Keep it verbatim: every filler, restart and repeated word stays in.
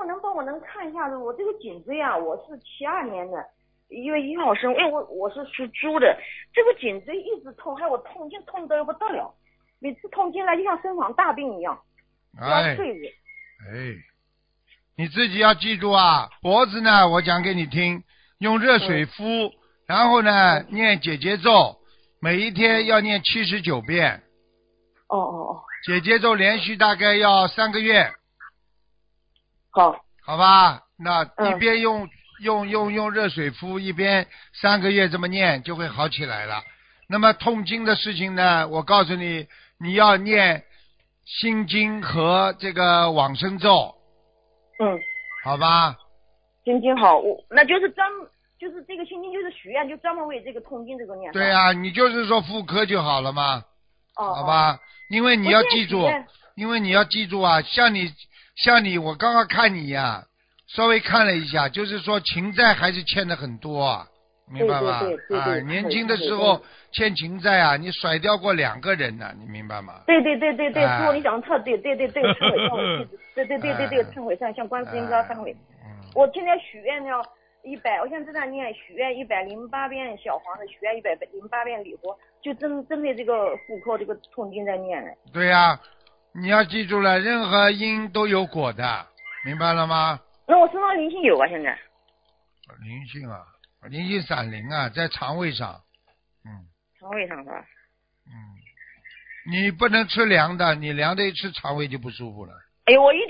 我能帮我能看一下子，我这个颈椎啊，我是七二年的一月一号生，因为我我是属猪的，这个颈椎一直痛，还有我痛经痛得不得了，每次痛经来就像生场大病一样，要哎睡着。 哎，你自己要记住啊，脖子呢，我讲给你听，用热水敷，嗯、然后呢、嗯、念解结咒，每一天要念七十九遍。 哦哦哦。 解结咒连续大概要三个月。 好。 好吧，那一边用、嗯、用用用热水敷，一边三个月这么念就会好起来了。那么痛经的事情呢，我告诉你，你要念心经和这个往生咒。 嗯。 好吧。 心经好，我那就是专就是这个心经就是许愿，就专门为这个痛经这个念。 对啊，你就是说妇科就好了嘛。 哦。 好吧， 哦因为你要记住，因为你要记住啊，像你像你，我刚刚看你呀、啊，稍微看了一下，就是说情债还是欠的很多啊，明白吗？ 对对对对对啊，年轻的时候欠情债啊，你甩掉过两个人呢、啊，你明白吗？ 对对对对对，师傅、 啊、 你讲的特对，对对对，忏悔忏悔，对对对对对，忏悔忏向观世音菩萨忏悔。我现在许愿要一百，我现在正在念许愿一百零八遍小黄的，许愿一百零八遍礼佛，就针针对这个妇科这个痛经在念呢。 对呀、啊，你要记住了，任何因都有果的，明白了吗？ 那我身上灵性有啊，现在。 灵性啊，灵性闪灵啊，在肠胃上，嗯。 肠胃上是吧？ 嗯。你不能吃凉的，你凉的一吃肠胃就不舒服了。 哎呦，我一